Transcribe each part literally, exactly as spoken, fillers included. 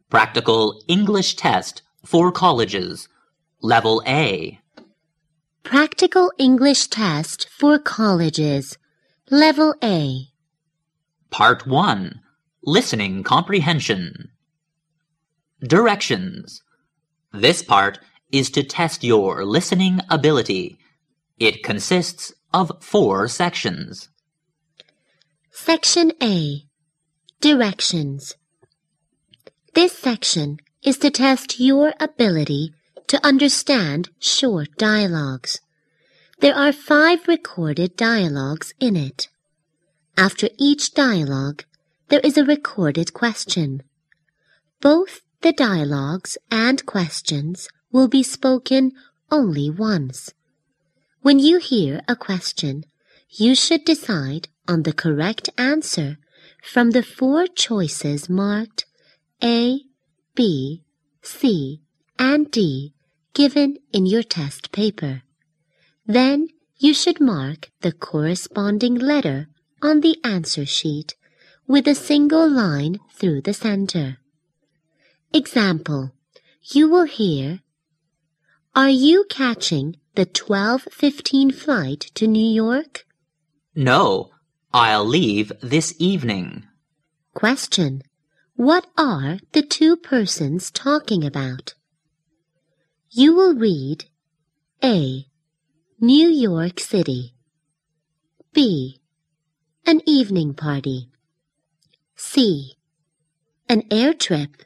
Practical English Test for Colleges, Level A. Practical English Test for Colleges, Level A. Part one. Listening Comprehension. Directions. This part is to test your listening ability. It consists of four sections. Section A. Directions. This section is to test your ability to understand short dialogues. There are five recorded dialogues in it. After each dialogue, there is a recorded question. Both the dialogues and questions will be spoken only once. When you hear a question, you should decide on the correct answer from the four choices marked A, B, C, and D given in your test paper. Then you should mark the corresponding letter on the answer sheet with a single line through the center. Example, you will hear, "Are you catching the twelve fifteen flight to New York?" No, I'll leave this evening. Question, what are the two persons talking about? You will read A. New York City. B. An evening party. C. An air trip.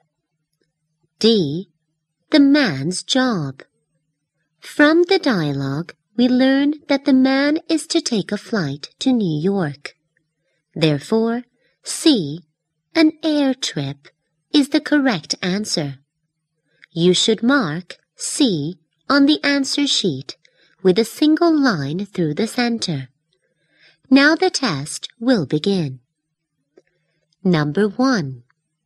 D. The man's job. From the dialogue, we learn that the man is to take a flight to New York. Therefore, C. An air trip is the correct answer. You should mark C on the answer sheet with a single line through the center. Now the test will begin. Number one.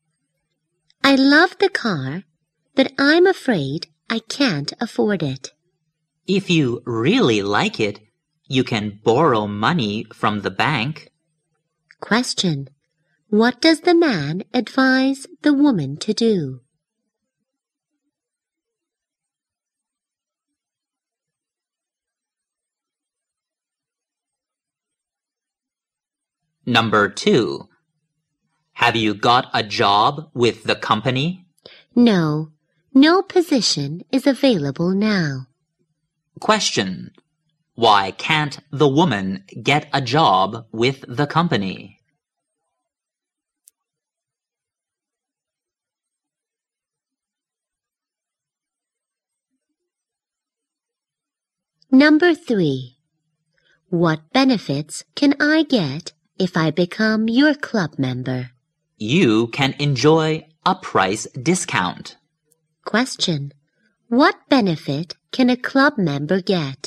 I love the car, but I'm afraid I can't afford it. If you really like it, you can borrow money from the bank. Question. What does the man advise the woman to do? Number two. Have you got a job with the company? No, no position is available now. Question. Why can't the woman get a job with the company? Number three. What benefits can I get if I become your club member? You can enjoy a price discount. Question. What benefit can a club member get?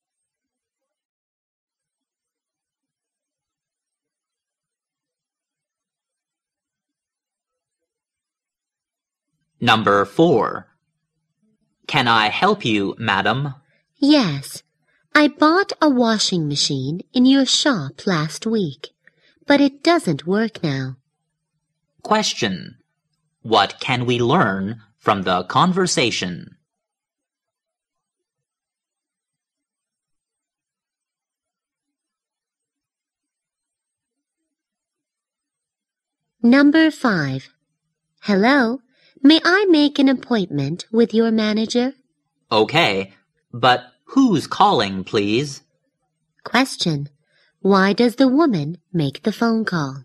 Number four. Can I help you, madam? Yes. I bought a washing machine in your shop last week, but it doesn't work now. Question. What can we learn from the conversation? Number five. Hello, may I make an appointment with your manager? Okay, but who's calling, please? Question. Why does the woman make the phone call?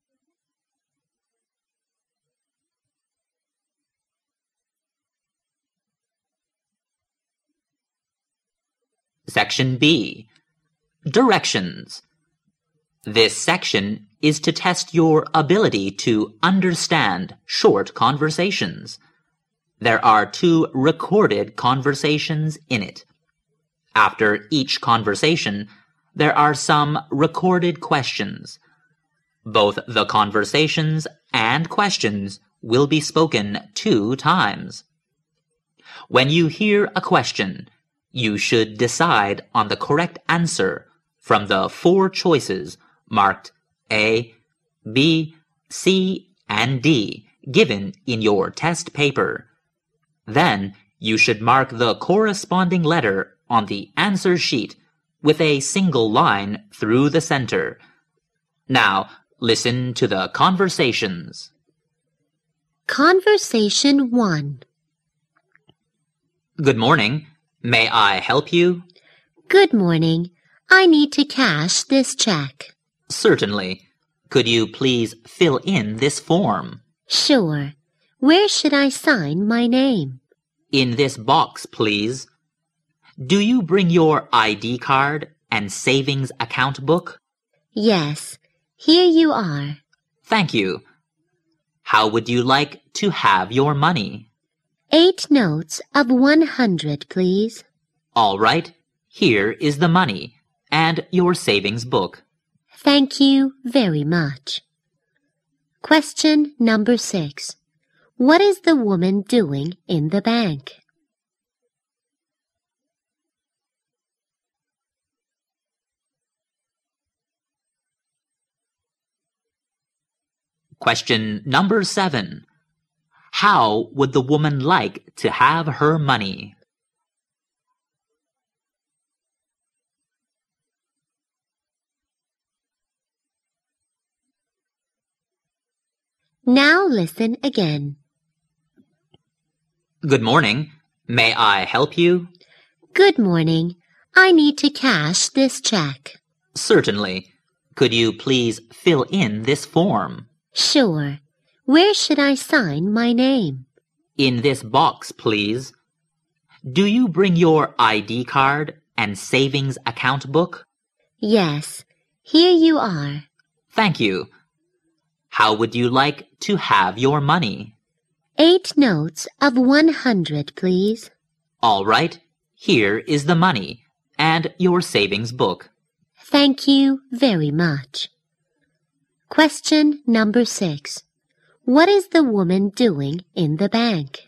Section B. Directions. This section is to test your ability to understand short conversations. There are two recorded conversations in it. After each conversation, there are some recorded questions. Both the conversations and questions will be spoken two times. When you hear a question, you should decide on the correct answer from the four choices marked A, B, C, and D given in your test paper. Then you should mark the corresponding letter on the answer sheet with a single line through the center. Now, listen to the conversations. Conversation one. Good morning. May I help you? Good morning. I need to cash this check. Certainly. Could you please fill in this form? Sure. Where should I sign my name? In this box, please. Do you bring your I D card and savings account book? Yes. Here you are. Thank you. How would you like to have your money? Eight notes of one hundred, please. All right. Here is the money and your savings book. Thank you very much. Question number six. What is the woman doing in the bank? Question number seven. How would the woman like to have her money? Now listen again. Good morning. May I help you? Good morning. I need to cash this check. Certainly. Could you please fill in this form? Sure. Where should I sign my name? In this box, please. Do you bring your I D card and savings account book? Yes. Here you are. Thank you. How would you like to have your money? Eight notes of one hundred, please. All right. Here is the money and your savings book. Thank you very much. Question number six. What is the woman doing in the bank?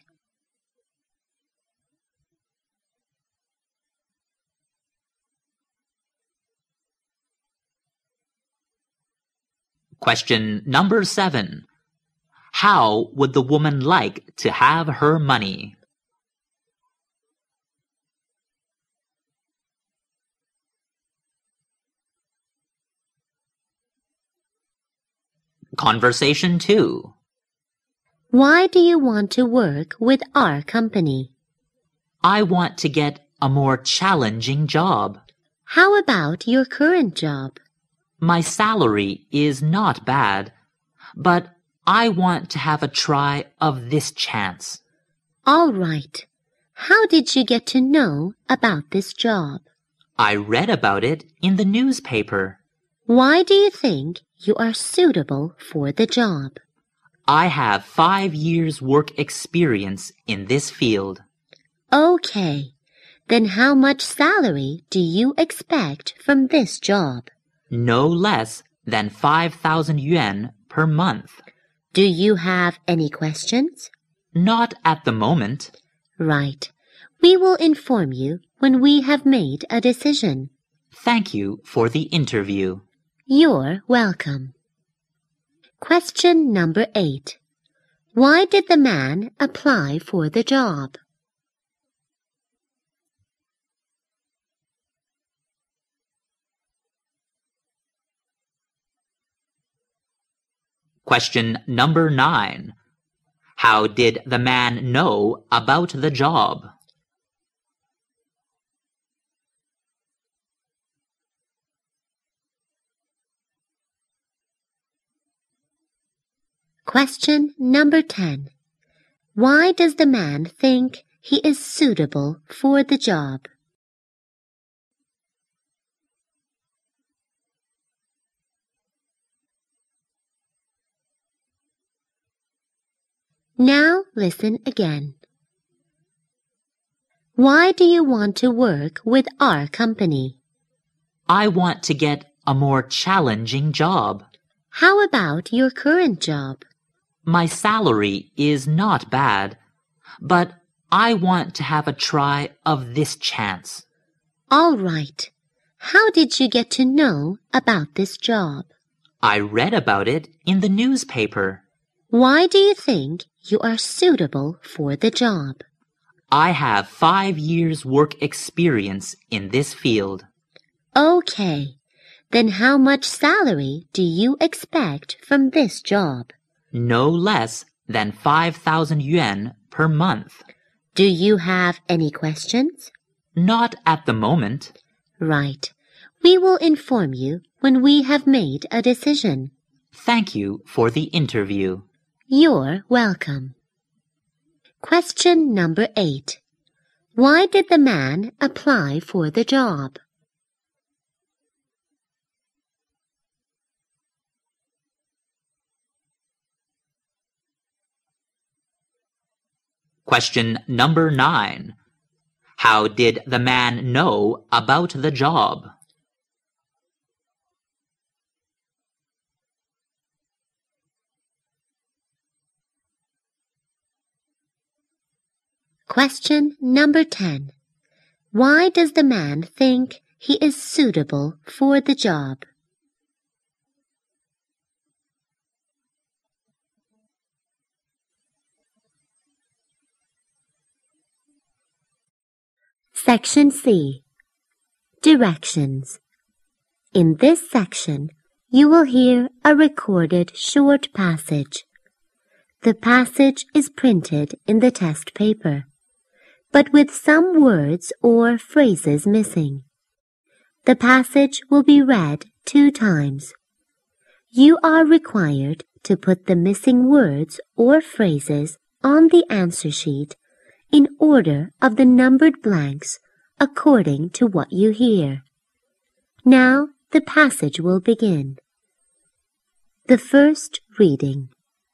Question number seven. How would the woman like to have her money? Conversation two. Why do you want to work with our company? I want to get a more challenging job. How about your current job? My salary is not bad, but I want to have a try of this chance. All right. How did you get to know about this job? I read about it in the newspaper. Why do you think you are suitable for the job? I have five years' work experience in this field. Okay. Then how much salary do you expect from this job? No less than five thousand yuan per month. Do you have any questions? Not at the moment. Right. We will inform you when we have made a decision. Thank you for the interview. You're welcome. Question number eight. Why did the man apply for the job? Question number nine. How did the man know about the job? Question number ten. Why does the man think he is suitable for the job? Now listen again. Why do you want to work with our company? I want to get a more challenging job. How about your current job? My salary is not bad, but I want to have a try of this chance. All right. How did you get to know about this job? I read about it in the newspaper. Why do you think you are suitable for the job? I have five years' work experience in this field. Okay, then how much salary do you expect from this job? No less than five thousand yuan per month. Do you have any questions? Not at the moment. Right. We will inform you when we have made a decision. Thank you for the interview. You're welcome. Question number eight. Why did the man apply for the job? Question number nine. How did the man know about the job? Question number ten. Why does the man think he is suitable for the job? Section C. Directions. In this section, you will hear a recorded short passage. The passage is printed in the test paper, but with some words or phrases missing. The passage will be read two times. You are required to put the missing words or phrases on the answer sheet in order of the numbered blanks according to what you hear. Now the passage will begin. The first reading.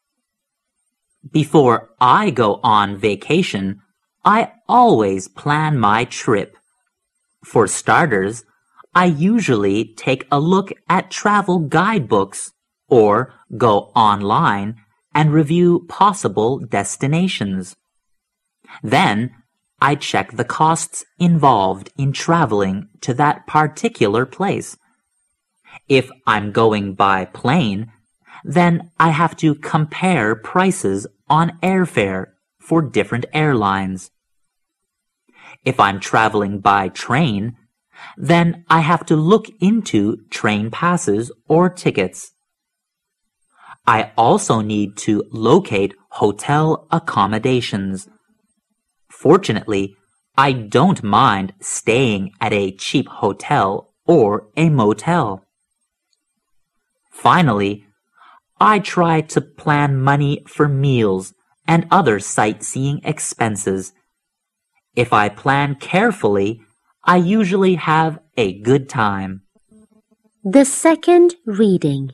Before I go on vacation, I always plan my trip. For starters, I usually take a look at travel guidebooks or go online and review possible destinations. Then, I check the costs involved in traveling to that particular place. If I'm going by plane, then I have to compare prices on airfare for different airlines. If I'm traveling by train, then I have to look into train passes or tickets. I also need to locate hotel accommodations. Fortunately, I don't mind staying at a cheap hotel or a motel. Finally, I try to plan money for meals and other sightseeing expenses. If I plan carefully, I usually have a good time. The second reading.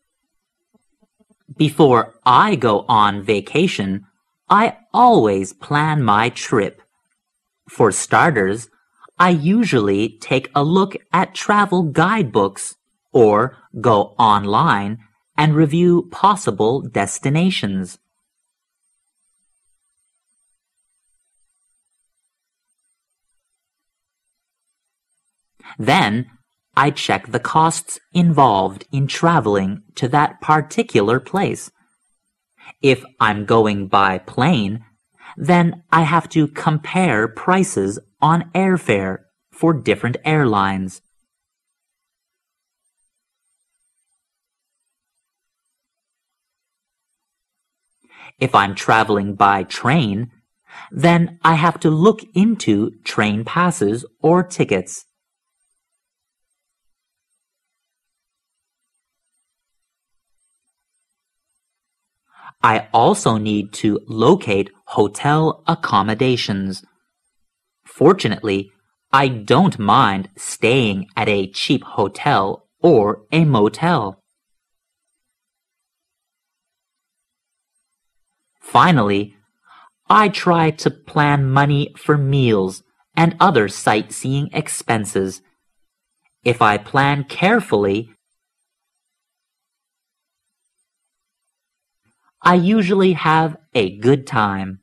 Before I go on vacation, I always plan my trip. For starters, I usually take a look at travel guidebooks or go online and review possible destinations. Then, I check the costs involved in traveling to that particular place. If I'm going by plane, then I have to compare prices on airfare for different airlines. If I'm traveling by train, then I have to look into train passes or tickets. I also need to locate hotel accommodations. Fortunately, I don't mind staying at a cheap hotel or a motel. Finally, I try to plan money for meals and other sightseeing expenses. If I plan carefully, I usually have a good time.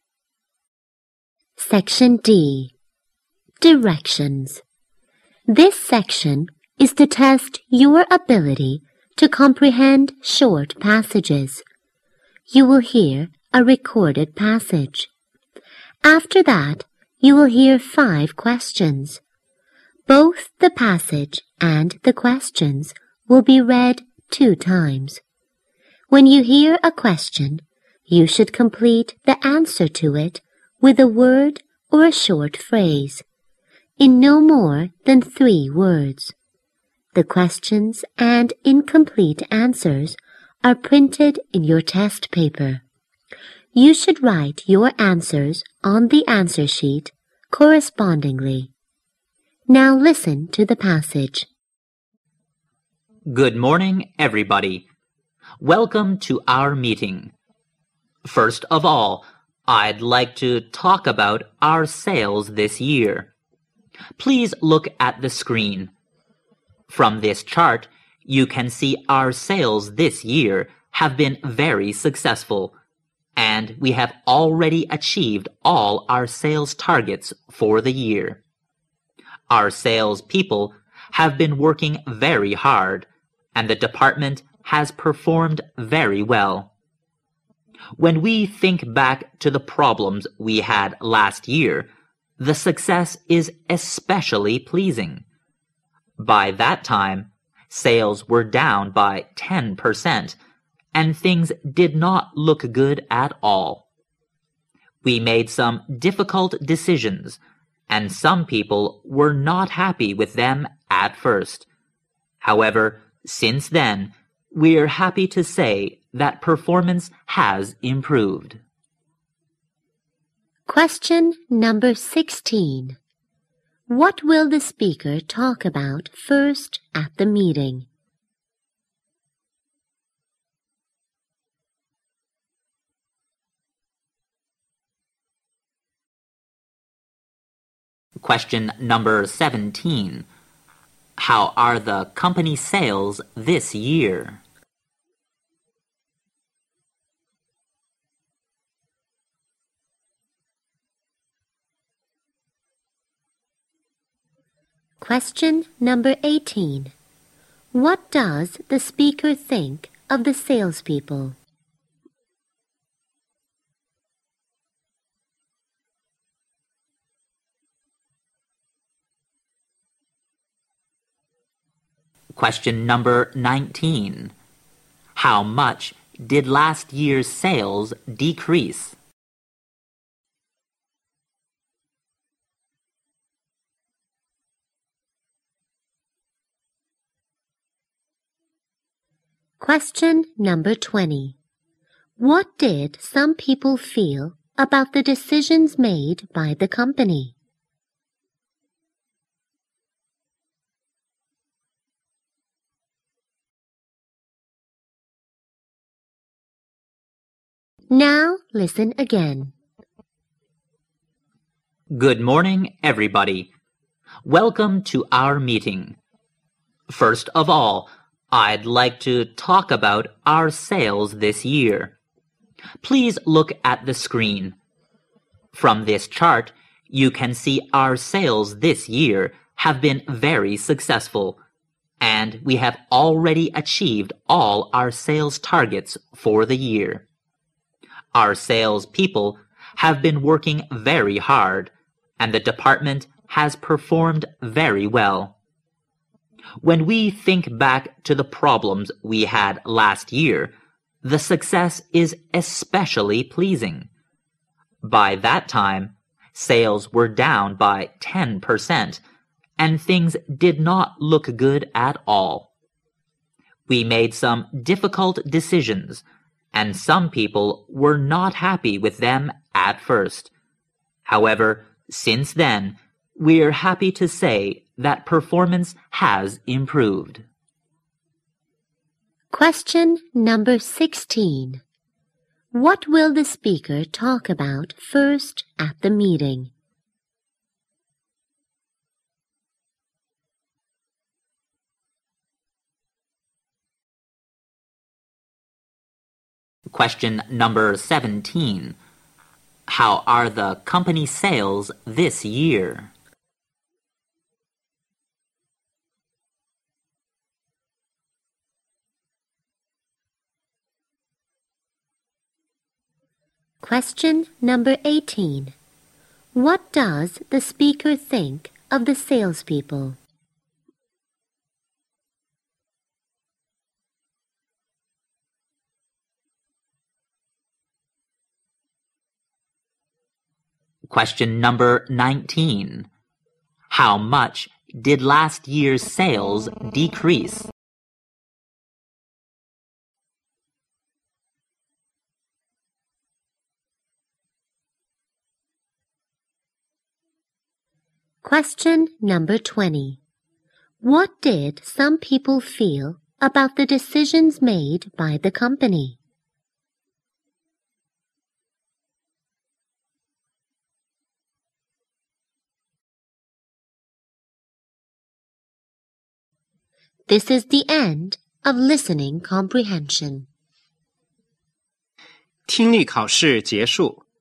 Section D. Directions. This section is to test your ability to comprehend short passages. you will hear a recorded passage. After that, you will hear five questions. Both the passage and the questions will be read two times. When you hear a question, you should complete the answer to it with a word or a short phrase, in no more than three words. The questions and incomplete answers are printed in your test paper. You should write your answers on the answer sheet correspondingly. Now listen to the passage. Good morning, everybody. Welcome to our meeting. First of all, I'd like to talk about our sales this year. Please look at the screen. From this chart, you can see our sales this year have been very successful, and we have already achieved all our sales targets for the year. Our sales people have been working very hard, and the department has performed very well. When we think back to the problems we had last year, the success is especially pleasing. By that time, sales were down by ten percent, and things did not look good at all. We made some difficult decisions, and some people were not happy with them at first. However, since then, we're happy to say that performance has improved. Question number sixteen. What will the speaker talk about first at the meeting? Question number seventeen. How are the company sales this year? Question number eighteen. What does the speaker think of the salespeople? Question number nineteen. How much did last year's sales decrease? Question number twenty. What did some people feel about the decisions made by the company? Now listen again. Good morning, everybody. Welcome to our meeting. First of all, I'd like to talk about our sales this year. Please look at the screen. From this chart, you can see our sales this year have been very successful, and we have already achieved all our sales targets for the year. Our sales people have been working very hard, and the department has performed very well. When we think back to the problems we had last year, the success is especially pleasing. By that time, sales were down by ten percent, and things did not look good at all. We made some difficult decisions, and some people were not happy with them at first. However, since then, we're happy to say that performance has improved. Question number sixteen. What will the speaker talk about first at the meeting? Question number seventeen. How are the company sales this year? Question number eighteen. What does the speaker think of the salespeople? Question number nineteen. How much did last year's sales decrease? Question number twenty. What did some people feel about the decisions made by the company? This is the end of listening comprehension. 听力考试结束。